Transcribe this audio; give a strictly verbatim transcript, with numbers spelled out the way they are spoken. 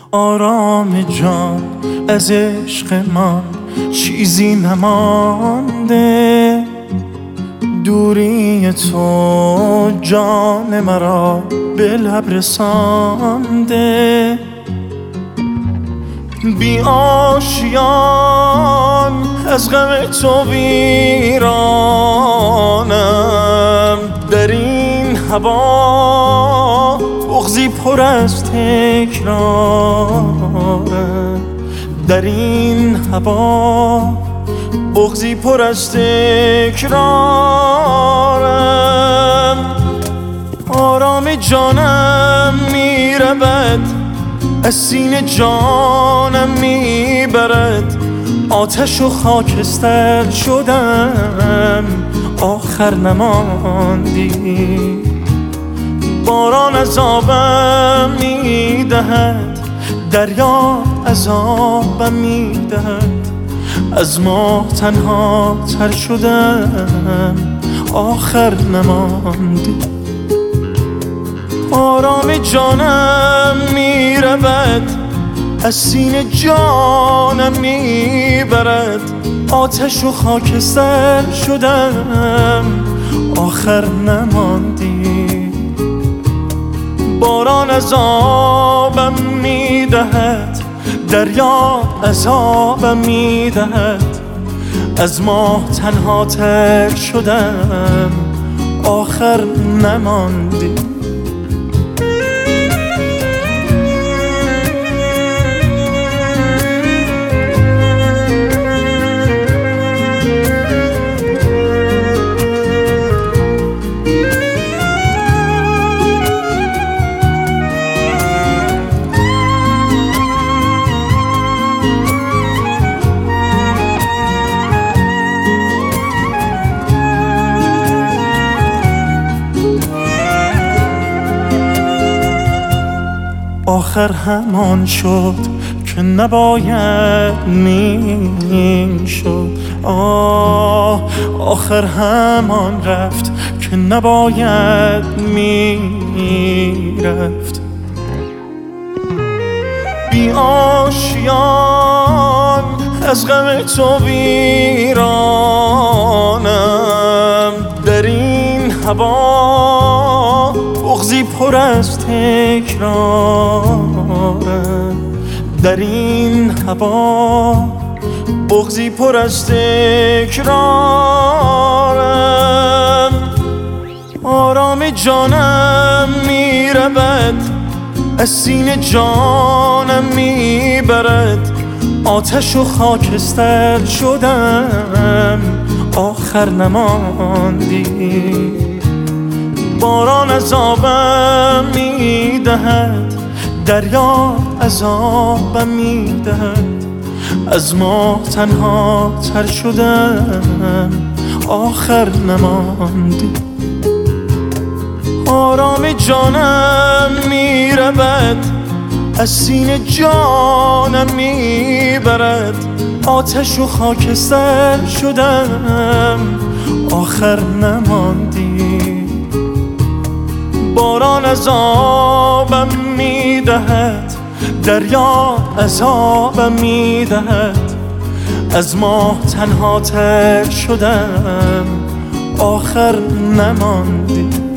آرام جان از عشق من چیزی نمانده، دوری تو جان مرا به لب رسانده. بی آشیان از غم تو ویرانم، در این هوا بغضی پر از تکرارم، در این هوا بغضی پر از تکرارم. آرام جانم میرود از سینه جانم میبرد، آتش و خاکستر شدم آخر نماندی. باران عذابم میدهد، دریا عذابم میدهد، از ما تنها تر شدم آخر نماندی. آرام جانم میرود از سینه جانم میبرد، آتش و خاکستر شدم آخر نماندی. باران عذابم میدهد، دریا عذابم میدهد، از ما تنها تر شدم آخر نماندی. آخر همان شد که نباید می شد، آه آخر همان رفت که نباید می رفت. بی آشیان از غم تو ویرانم، در این هوا بغضی پر از تکرارم، در این هوا بغضی پر از تکرارم. آرام جانم میرود از سینه جانم میبرد، آتش و خاکستر شدم آخر نماندی. باران عذابم میدهد، دریا عذابم میدهد، از ما تنها تر شدم آخر نماندی. آرام جانم میرود از سینه جانم میبرد، آتش و خاکستر شدم آخر نماندی. باران عذابم میدهد، دریا عذابم میدهد، از ما تنها تر شدم آخر نماندی.